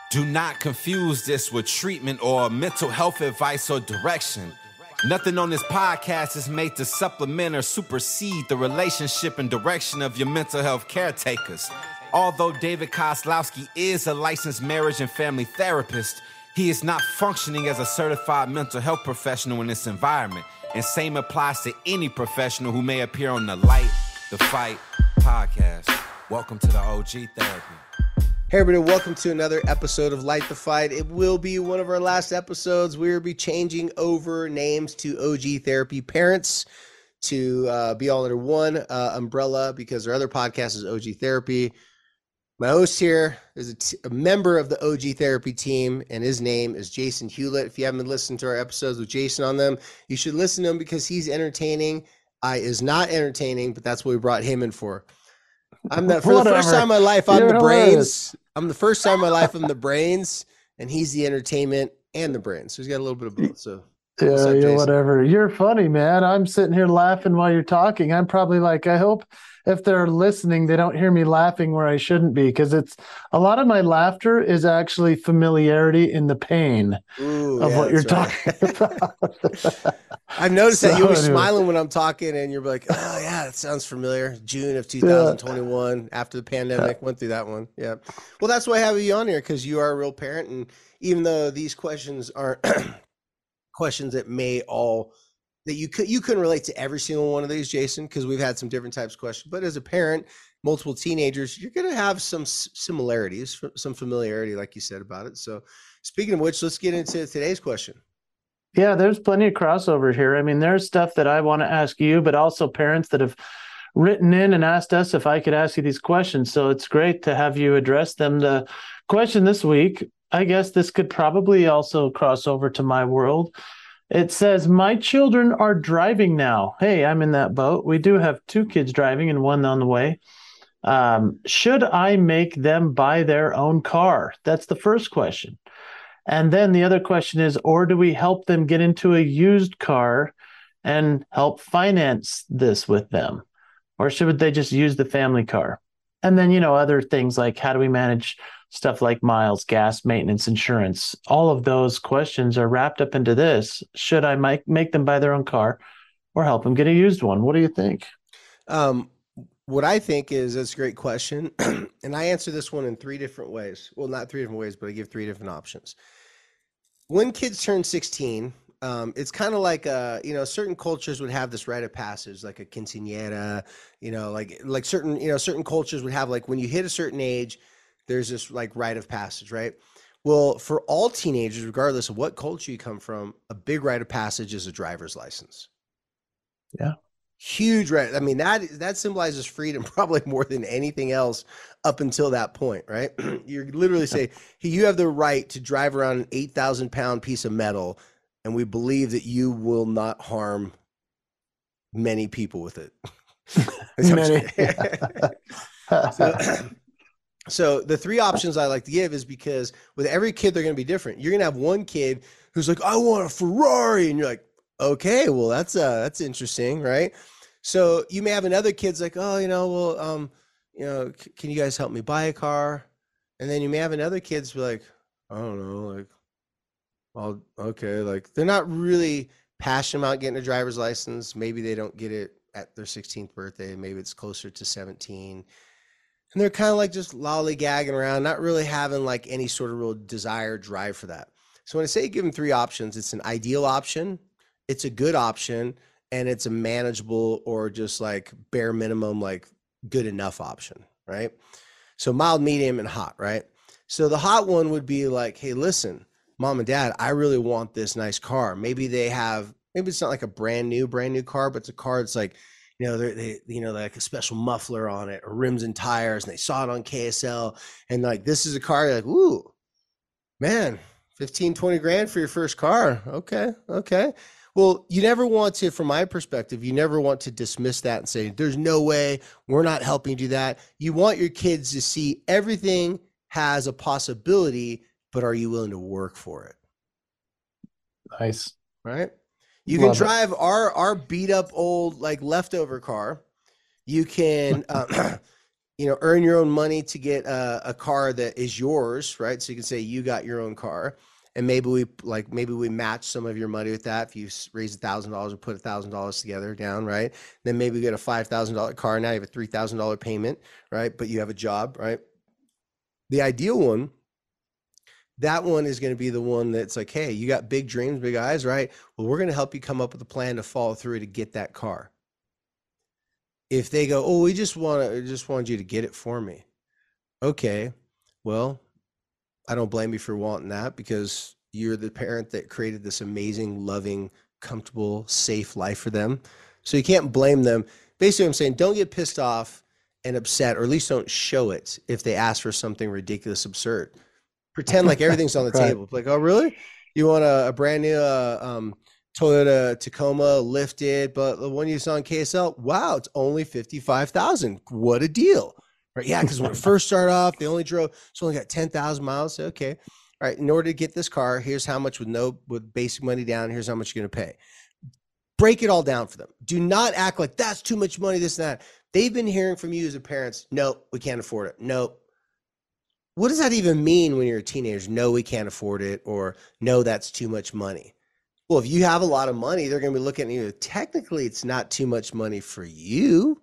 Do not confuse this with treatment or mental health advice or direction. Nothing on this podcast is made to supplement or supersede the relationship and direction of your mental health caretakers. Although David Kozlowski is a licensed marriage and family therapist, he is not functioning as a certified mental health professional in this environment. And same applies to any professional who may appear on the Light the Fight podcast. Welcome to the OG Therapy. Hey everybody, welcome to another episode of Light the Fight. It will be one of our last episodes. We will be changing over names to OG Therapy Parents to be all under one umbrella because our other podcast is OG Therapy. My host here is a member of the OG Therapy team, and his name is Jason Hewlett. If you haven't been listening to our episodes with Jason on them, you should listen to him because he's entertaining. I is not entertaining, but that's what we brought him in for. For the first time in my life, I'm the brains. I'm the first time in my life I'm the brains, and he's the entertainment and the brains. So he's got a little bit of both. So yeah, whatever. You're funny, man. I'm sitting here laughing while you're talking. I'm probably like, I hope if they're listening, they don't hear me laughing where I shouldn't be, because it's a lot of my laughter is actually familiarity in the pain of what you're talking about. I've noticed that you'll be smiling when I'm talking, and you're like, oh yeah, that sounds familiar. June of 2021, after the pandemic, went through that one. Yeah. Well, that's why I have you on here, because you are a real parent, and even though these questions aren't questions that you couldn't relate to every single one of these, Jason, because we've had some different types of questions. But as a parent, multiple teenagers, you're going to have some similarities, some familiarity, like you said, about it. So speaking of which, let's get into today's question. Yeah, there's plenty of crossover here. I mean, there's stuff that I want to ask you, but also parents that have written in and asked us if I could ask you these questions. So it's great to have you address them. The question this week, I guess this could probably also cross over to my world. It says, my children are driving now. Hey, I'm in that boat. We do have 2 kids driving and 1 on the way. Should I make them buy their own car? That's the first question. And then the other question is, or do we help them get into a used car and help finance this with them? Or should they just use the family car? And then, other things like, how do we manage stuff like miles, gas, maintenance, insurance? All of those questions are wrapped up into this. Should I make them buy their own car or help them get a used one? What do you think? What I think is, that's a great question. And I answer this one in 3 different ways. Well, not 3 different ways, but I give 3 different options. When kids turn 16, it's kind of like, certain cultures would have this rite of passage, like a quinceañera, like certain cultures would have, like, when you hit a certain age, there's this like rite of passage, right? Well, for all teenagers, regardless of what culture you come from, a big rite of passage is a driver's license. Yeah. Huge, right? I mean, that symbolizes freedom probably more than anything else up until that point, right? You're literally saying, hey, you have the right to drive around an 8,000-pound piece of metal, and we believe that you will not harm many people with it. So the 3 options I like to give is because with every kid, they're going to be different. You're going to have one kid who's like, I want a Ferrari. And you're like, okay, well, that's interesting, right? So you may have another kid's like, oh, can you guys help me buy a car? And then you may have another kid's be like, I don't know, like, okay, like they're not really passionate about getting a driver's license. Maybe they don't get it at their 16th birthday. Maybe it's closer to 17. And they're kind of like just lollygagging around, not really having like any sort of real desire or drive for that. So when I say give them 3 options, it's an ideal option, it's a good option, and it's a manageable or just like bare minimum, like good enough option, right? So mild, medium, and hot, right? So the hot one would be like, hey, listen, mom and dad, I really want this nice car. Maybe it's not like a brand new car, but it's a car that's like, they like a special muffler on it or rims and tires, and they saw it on KSL. And like, this is a car, you're like, ooh, man, 15, 20 grand for your first car. Okay. Well, you never want to, from my perspective, you never want to dismiss that and say, there's no way, we're not helping you do that. You want your kids to see everything has a possibility, but are you willing to work for it? Nice. Right? You can drive our beat up old, like leftover car. You can, earn your own money to get a car that is yours, right? So you can say you got your own car, and maybe we match some of your money with that. If you raise $1,000 or put $1,000 together down, right? Then maybe you get a $5,000 car. Now you have a $3,000 payment, right? But you have a job, right? The ideal one, that one is going to be the one that's like, hey, you got big dreams, big eyes, right? Well, we're going to help you come up with a plan to follow through to get that car. If they go, oh, we just wanted you to get it for me. Okay, well, I don't blame you for wanting that, because you're the parent that created this amazing, loving, comfortable, safe life for them. So you can't blame them. Basically, I'm saying, don't get pissed off and upset, or at least don't show it if they ask for something ridiculous, absurd. Pretend like everything's on the Right. table. Like, oh, really? You want a brand new Toyota Tacoma lifted, but the one you saw in KSL, wow, it's only 55,000. What a deal. Right? Yeah, because when it first started off, they only it's only got 10,000 miles. Okay. All right. In order to get this car, here's how much with basic money down. Here's how much you're going to pay. Break it all down for them. Do not act like that's too much money, this and that. They've been hearing from you as a parents, no, we can't afford it. No. What does that even mean when you're a teenager? No, we can't afford it, or no, that's too much money. Well, if you have a lot of money, they're going to be looking at you. Technically, it's not too much money for you.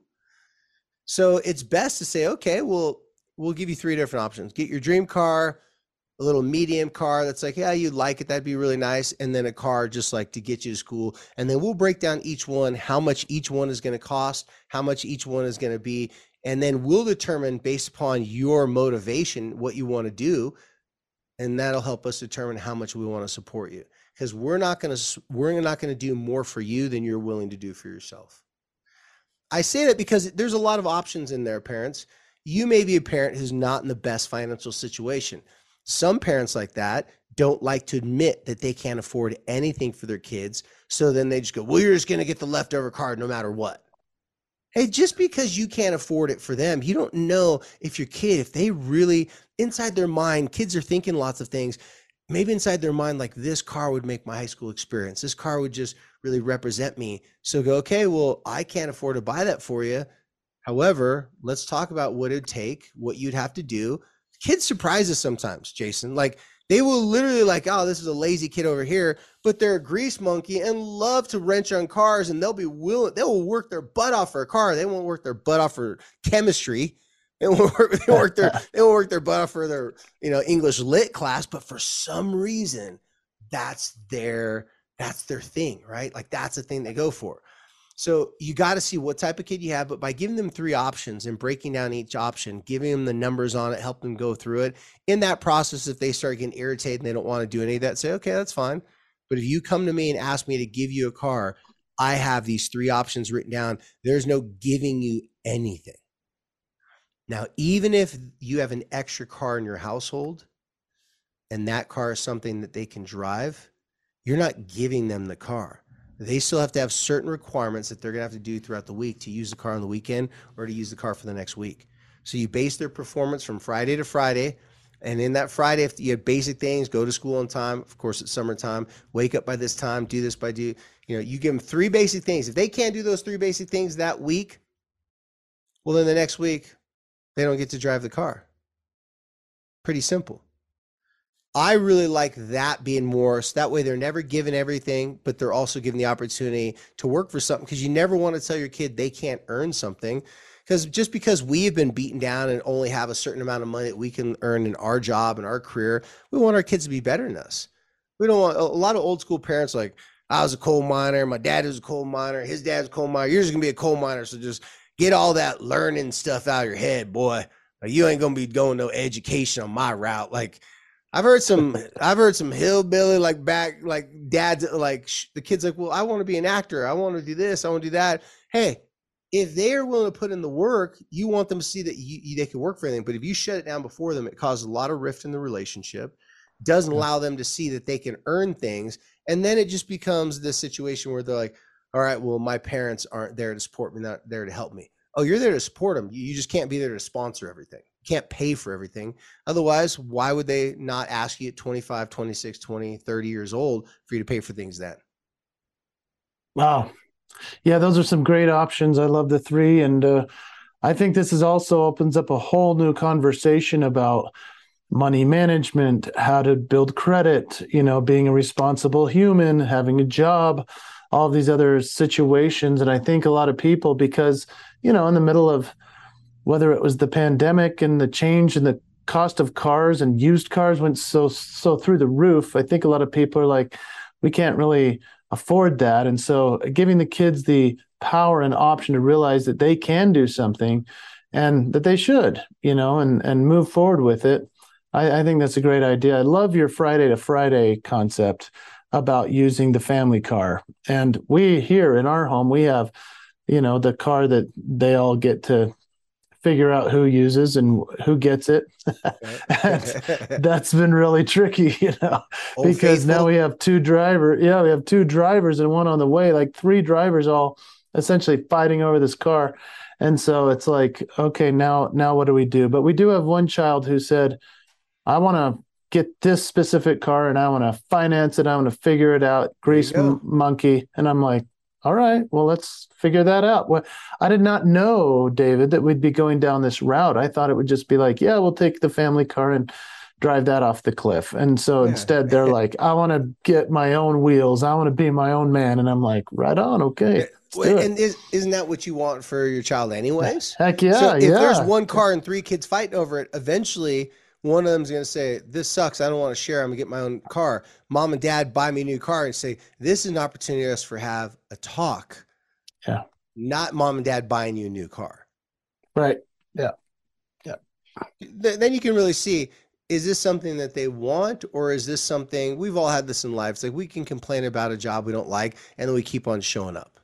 So it's best to say, okay, well, we'll give you 3 different options. Get your dream car, a little medium car that's like, yeah, you'd like it. That'd be really nice. And then a car just like to get you to school. And then we'll break down each one, how much each one is going to cost, how much each one is going to be. And then we'll determine, based upon your motivation, what you want to do. And that'll help us determine how much we want to support you. Because we're not going to do more for you than you're willing to do for yourself. I say that because there's a lot of options in there, parents. You may be a parent who's not in the best financial situation. Some parents like that don't like to admit that they can't afford anything for their kids. So then they just go, well, you're just going to get the leftover card no matter what. Hey, just because you can't afford it for them, you don't know if your kid, if they really, inside their mind, kids are thinking lots of things. Maybe inside their mind, like, this car would make my high school experience. This car would just really represent me. So go, okay, well, I can't afford to buy that for you. However, let's talk about what it'd take, what you'd have to do. Kids surprise us sometimes, Jason. Like, they will literally like, oh, this is a lazy kid over here, but they're a grease monkey and love to wrench on cars, and they will work their butt off for a car. They won't work their butt off for chemistry. They won't work their butt off for their, English lit class, but for some reason, that's their thing, right? Like, that's the thing they go for. So you got to see what type of kid you have, but by giving them 3 options and breaking down each option, giving them the numbers on it, help them go through it. In that process, if they start getting irritated and they don't want to do any of that, say, okay, that's fine. But if you come to me and ask me to give you a car, I have these 3 options written down. There's no giving you anything. Now, even if you have an extra car in your household and that car is something that they can drive, you're not giving them the car. They still have to have certain requirements that they're going to have to do throughout the week to use the car on the weekend or to use the car for the next week. So you base their performance from Friday to Friday. And in that Friday, if you have basic things, go to school on time. Of course, it's summertime. Wake up by this time. Do this you give them 3 basic things. If they can't do those 3 basic things that week, well, then the next week, they don't get to drive the car. Pretty simple. I really like that being more, so that way they're never given everything, but they're also given the opportunity to work for something, because you never want to tell your kid they can't earn something. Because just because we have been beaten down and only have a certain amount of money that we can earn in our job and our career, we want our kids to be better than us. We don't want a lot of old school parents like, I was a coal miner, my dad was a coal miner, his dad's a coal miner, you're just going to be a coal miner, so just get all that learning stuff out of your head, boy. Like, you ain't going to be going no education on my route. Like, I've heard some hillbilly dads, the kid's like, well, I want to be an actor. I want to do this. I want to do that. Hey, if they are willing to put in the work, you want them to see that they can work for anything. But if you shut it down before them, it causes a lot of rift in the relationship, doesn't allow them to see that they can earn things. And then it just becomes this situation where they're like, all right, well, my parents aren't there to support me, not there to help me. Oh, you're there to support them. You just can't be there to sponsor everything. Can't pay for everything. Otherwise, why would they not ask you at 25, 26, 20, 30 years old for you to pay for things then? Wow. Yeah, those are some great options. I love the 3. And I think this is also opens up a whole new conversation about money management, how to build credit, being a responsible human, having a job, all of these other situations. And I think a lot of people, because, in the middle of whether it was the pandemic and the change in the cost of cars and used cars went so through the roof, I think a lot of people are like, we can't really afford that. And so giving the kids the power and option to realize that they can do something and that they should, and move forward with it. I think that's a great idea. I love your Friday to Friday concept about using the family car. And we here in our home, we have, the car that they all get to figure out who uses and who gets it. That's been really tricky, because faithful. Now we have two drivers. Yeah, we have two drivers and one on the way, like three drivers all essentially fighting over this car. And so it's like, okay, now what do we do? But we do have one child who said, I want to get this specific car and I want to finance it. I want to figure it out. Grease monkey. And I'm like, all right, well, let's figure that out. Well, I did not know, David, that we'd be going down this route. I thought it would just be like, yeah, we'll take the family car and drive that off the cliff. And so instead they're like, I want to get my own wheels. I want to be my own man. And I'm like, right on. Okay. And isn't that what you want for your child anyways? Heck yeah. So if there's one car and three kids fighting over it, eventually one of them's going to say, this sucks. I don't want to share. I'm going to get my own car. Mom and dad buy me a new car and say, this is an opportunity for us to have a talk. Yeah. Not mom and dad buying you a new car. Right. Yeah. Yeah. Then you can really see, is this something that they want, or is this something, we've all had this in life. It's like we can complain about a job we don't like, and then we keep on showing up.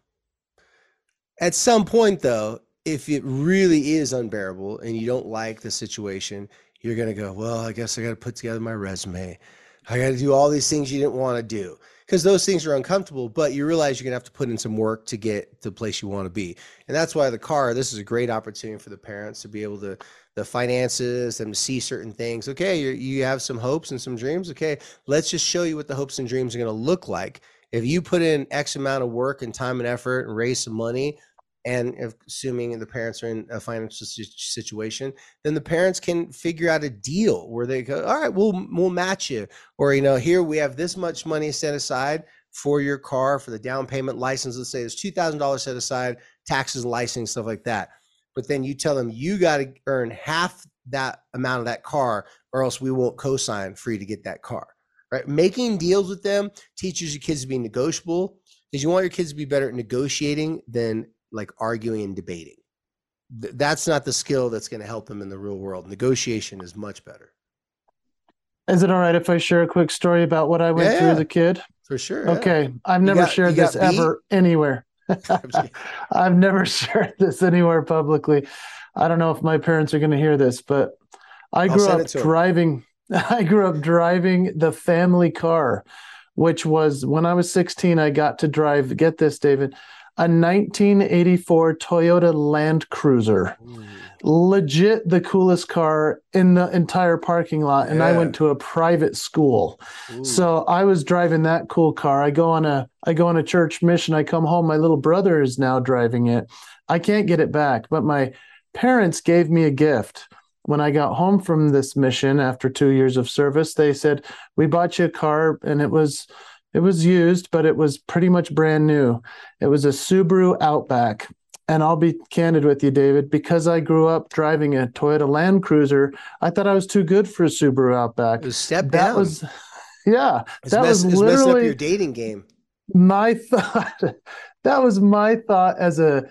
At some point, though, if it really is unbearable and you don't like the situation, you're going to go, well, I guess I got to put together my resume. I got to do all these things you didn't want to do, because those things are uncomfortable, but you realize you're going to have to put in some work to get to the place you want to be. And that's why the car, this is a great opportunity for the parents to be able to, the finances, them to see certain things. Okay, you have some hopes and some dreams. Okay, let's just show you what the hopes and dreams are going to look like. If you put in X amount of work and time and effort and raise some money, and if, assuming the parents are in a financial situation, then the parents can figure out a deal where they go, all right, we'll match you. Or, here we have this much money set aside for your car, for the down payment, license. Let's say there's $2,000 set aside, taxes and licensing, stuff like that. But then you tell them you got to earn half that amount of that car, or else we won't co-sign for you to get that car, right? Making deals with them teaches your kids to be negotiable, because you want your kids to be better at negotiating than like arguing and debating. That's not the skill that's going to help them in the real world. Negotiation is much better. Is it all right if I share a quick story about what I went through as a kid? For sure. Okay. I've never shared this ever anywhere. I've never shared this anywhere publicly. I don't know if my parents are going to hear this, but I grew up driving the family car, which was when I was 16, I got to drive, get this, David, a 1984 Toyota Land Cruiser. Ooh. Legit the coolest car in the entire parking lot. And I went to a private school. Ooh. So I was driving that cool car. I go on a church mission. I come home. My little brother is now driving it. I can't get it back, but my parents gave me a gift. When I got home from this mission after 2 years of service, they said, we bought you a car, and it was used, but it was pretty much brand new. It was a Subaru Outback. And I'll be candid with you, David, because I grew up driving a Toyota Land Cruiser, I thought I was too good for a Subaru Outback. It was step down. Was literally messed up your dating game. My thought. That was my thought as a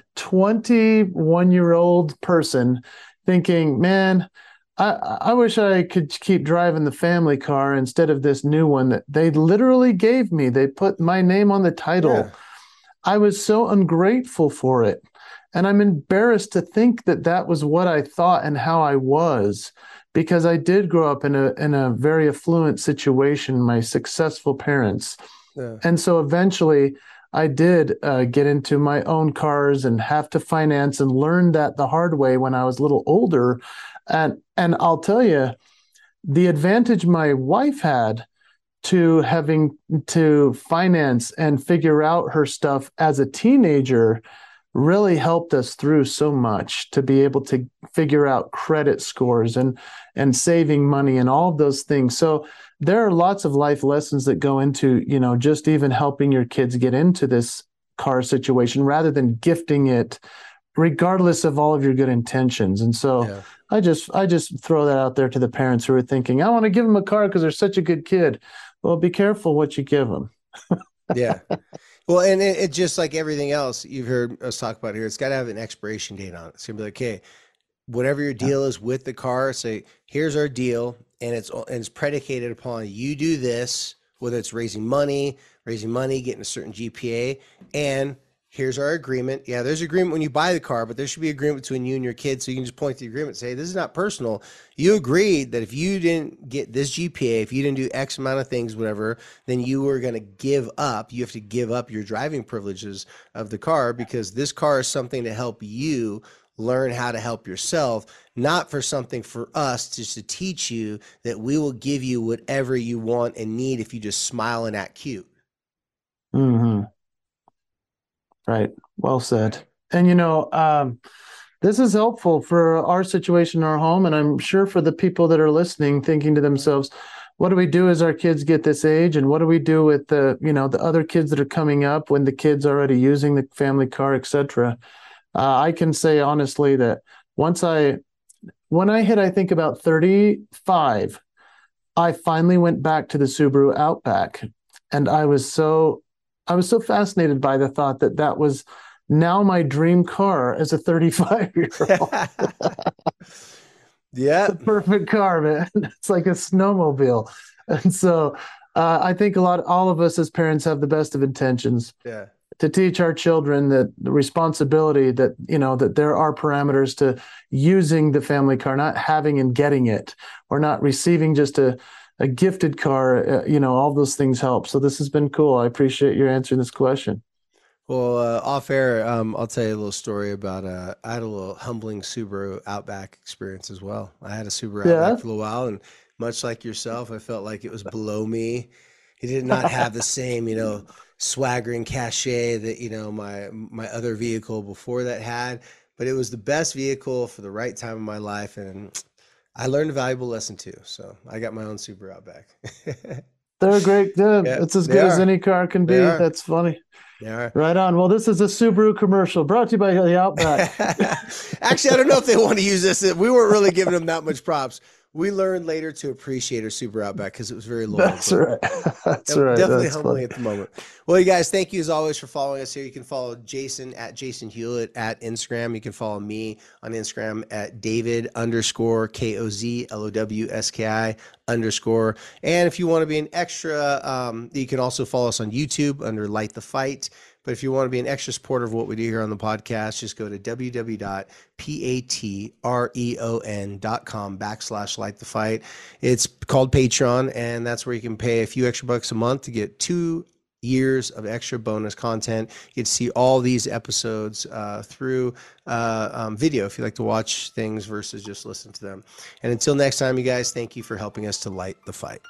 21-year-old person, thinking, man, I wish I could keep driving the family car instead of this new one that they literally gave me. They put my name on the title. Yeah. I was so ungrateful for it. And I'm embarrassed to think that that was what I thought and how I was, because I did grow up in a very affluent situation, my successful parents. Yeah. And so eventually I did get into my own cars and have to finance, and learn that the hard way when I was a little older. And I'll tell you, the advantage my wife had to having to finance and figure out her stuff as a teenager really helped us through so much to be able to figure out credit scores and saving money and all of those things. So there are lots of life lessons that go into, just even helping your kids get into this car situation rather than gifting it, regardless of all of your good intentions. And so I just throw that out there to the parents who are thinking, I want to give them a car because they're such a good kid. Well, be careful what you give them. Yeah. Well, and it just like everything else you've heard us talk about here, it's got to have an expiration date on it. It's going to be like, hey, whatever your deal is with the car, say, here's our deal. And it's predicated upon you do this, whether it's raising money, getting a certain GPA, and here's our agreement. Yeah, there's agreement when you buy the car, but there should be agreement between you and your kids. So you can just point to the agreement and say, this is not personal. You agreed that if you didn't get this GPA, if you didn't do X amount of things, whatever, then you were going to give up. You have to give up your driving privileges of the car because this car is something to help you learn how to help yourself, not for something for us just to teach you that we will give you whatever you want and need if you just smile and act cute. Mm-hmm. Right. Well said. And, this is helpful for our situation in our home. And I'm sure for the people that are listening, thinking to themselves, what do we do as our kids get this age? And what do we do with the other kids that are coming up when the kid's already using the family car, et cetera? I can say honestly that when I hit, I think about 35, I finally went back to the Subaru Outback. And I was so fascinated by the thought that was now my dream car as a 35-year-old. Yeah. It's the perfect car, man. It's like a snowmobile. And so I think all of us as parents have the best of intentions to teach our children that the responsibility that there are parameters to using the family car, not having and getting it, or not receiving just a gifted car. All those things help. So this has been cool. I appreciate you answering this question. Well, off air, I'll tell you a little story about I had a little humbling Subaru Outback experience as well. I had a Subaru Outback for a little while, and much like yourself, I felt like it was below me. It did not have the same, swaggering cachet that my other vehicle before that had, but it was the best vehicle for the right time in my life, and I learned a valuable lesson too. So I got my own Subaru Outback. They're great. Yeah, it's as good as any car can be. That's funny. Yeah. Right on. Well, this is a Subaru commercial brought to you by the Outback. Actually, I don't know if they want to use this. We weren't really giving them that much props. We learned later to appreciate our Subaru Outback because it was very loyal. That's right. That's right. Definitely That's humbling funny. at the moment. Well, you guys, thank you as always for following us here. You can follow Jason at Jason Hewlett at Instagram. You can follow me on Instagram at David_KOZLOWSKI_. And if you want to be an extra, you can also follow us on YouTube under Light the Fight. But if you want to be an extra supporter of what we do here on the podcast, just go to www.patreon.com/lightthefight. It's called Patreon, and that's where you can pay a few extra bucks a month to get 2 years of extra bonus content. You get to see all these episodes through video if you like to watch things versus just listen to them. And until next time, you guys, thank you for helping us to light the fight.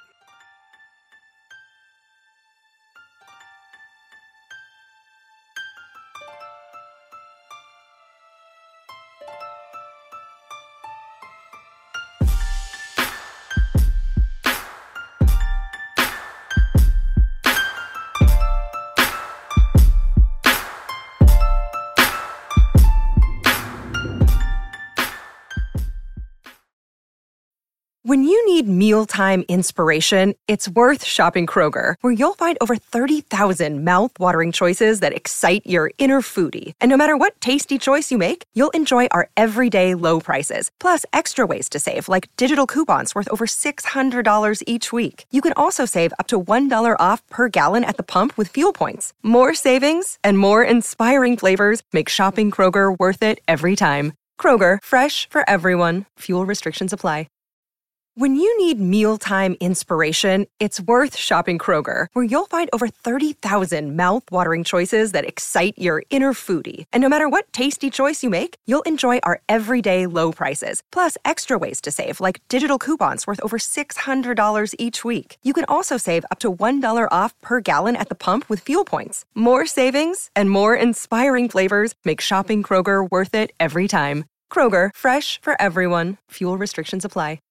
When you need mealtime inspiration, it's worth shopping Kroger, where you'll find over 30,000 mouth-watering choices that excite your inner foodie. And no matter what tasty choice you make, you'll enjoy our everyday low prices, plus extra ways to save, like digital coupons worth over $600 each week. You can also save up to $1 off per gallon at the pump with fuel points. More savings and more inspiring flavors make shopping Kroger worth it every time. Kroger, fresh for everyone. Fuel restrictions apply. When you need mealtime inspiration, it's worth shopping Kroger, where you'll find over 30,000 mouth-watering choices that excite your inner foodie. And no matter what tasty choice you make, you'll enjoy our everyday low prices, plus extra ways to save, like digital coupons worth over $600 each week. You can also save up to $1 off per gallon at the pump with fuel points. More savings and more inspiring flavors make shopping Kroger worth it every time. Kroger, fresh for everyone. Fuel restrictions apply.